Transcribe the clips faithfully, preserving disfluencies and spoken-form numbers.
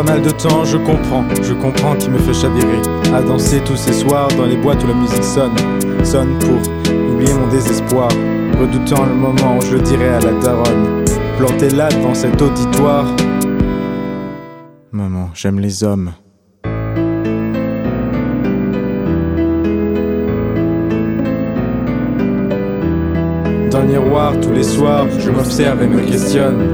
pas mal de temps, je comprends, je comprends qui me fait chavirer. À danser tous ces soirs dans les boîtes où la musique sonne, sonne pour oublier mon désespoir, redoutant le moment où je le dirai à la daronne. Planté là devant cet auditoire. Maman, j'aime les hommes. Dans le miroir, tous les soirs, je m'observe et me questionne.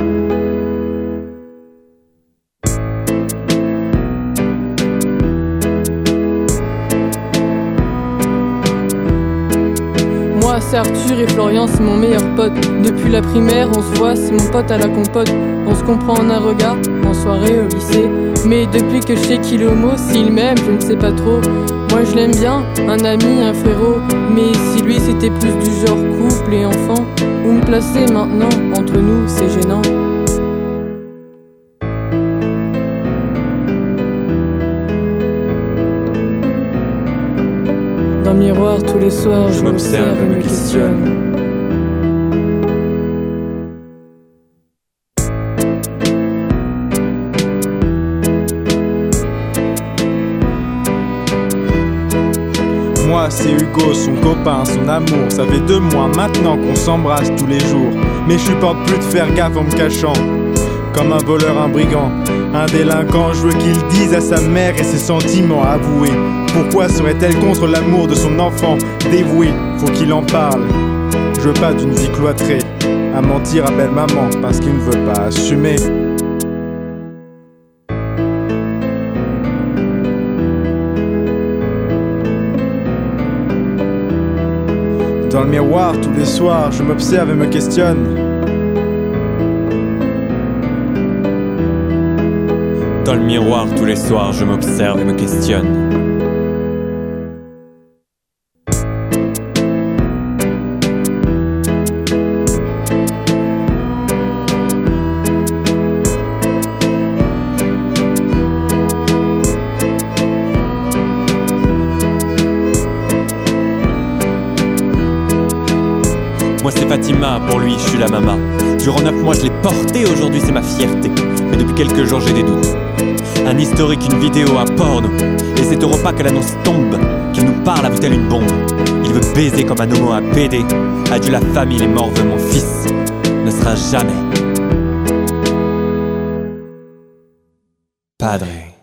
Moi, c'est Arthur et Florian, c'est mon meilleur pote. Depuis la primaire, on se voit, c'est mon pote à la compote. On se comprend en un regard, en soirée au lycée. Mais depuis que je sais qu'il est homo, s'il m'aime, je ne sais pas trop. Moi je l'aime bien, un ami, un frérot. Mais si lui c'était plus du genre couple et enfant, où me placer maintenant, entre nous, c'est gênant. Dans le miroir, tous les soirs, je, je m'observe et me questionne. Moi c'est Hugo, son copain, son amour. Ça fait deux mois maintenant qu'on s'embrasse tous les jours. Mais je supporte plus de faire gaffe en me cachant. Comme un voleur, un brigand, un délinquant. Je veux qu'il dise à sa mère et ses sentiments avoués. Pourquoi serait-elle contre l'amour de son enfant dévoué? Faut qu'il en parle. Je veux pas d'une vie cloîtrée à mentir à belle maman parce qu'il ne veut pas assumer. Dans le miroir, tous les soirs, je m'observe et me questionne. Dans le miroir, tous les soirs, je m'observe et me questionne. Moi c'est Fatima, pour lui je suis la maman. Durant neuf mois je l'ai porté, aujourd'hui c'est ma fierté. Mais depuis quelques jours j'ai des doutes. Un historique, une vidéo, un porno. Et c'est au repas que l'annonce tombe, qu'il nous parle avec elle une bombe. Il veut baiser comme un homo, un P D. Adieu la famille, les morts veulent mon fils. Ne sera jamais Padre.